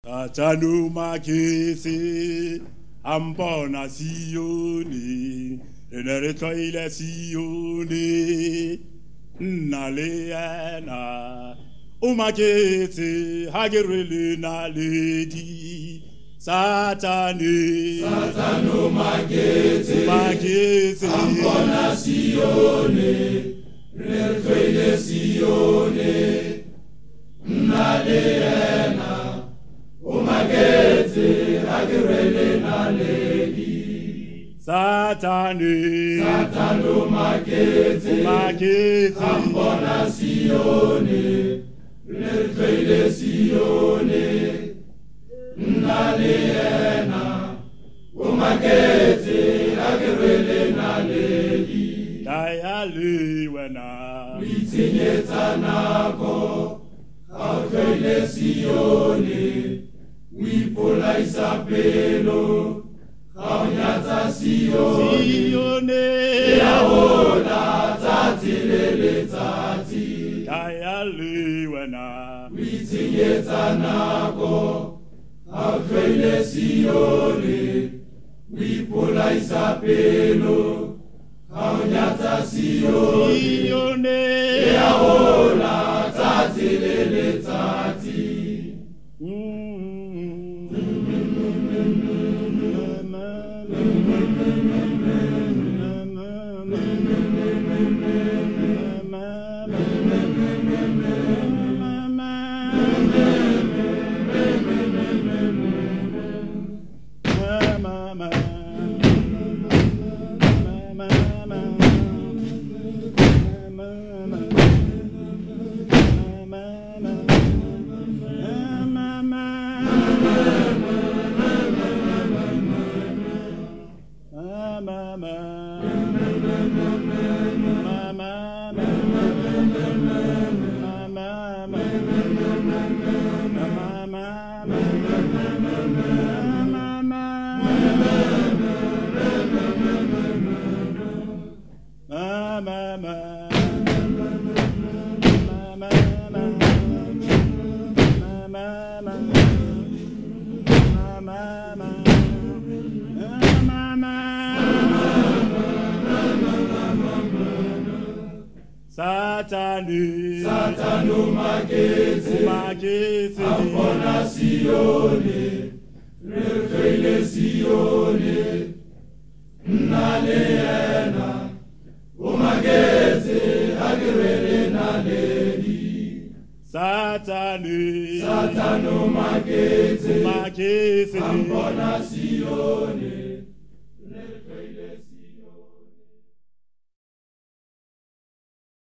Atanu makisi ambona sioni enereto ile sioni naleana umakisi hagirili naledi Satanu makisi ambona sioni enereto ile sioni naleana Umagezi agirele naledi Satanu magezi ambona sioni nerfeile sioni naleena Umagezi agirele naledi Dayali wena Witinyeta nako Agirele sioni Wipola isapelo Kaonyata sioni Yahola tati lele tati Dayali wena Witinyeta nako Agirele sioni Wipola isapelo Kaonyata sioni Yahola tati lele tati Satanu magezi ambona sioni nerfeile sioni naleena umagezi agirele naledi Satanu magezi ambona sioni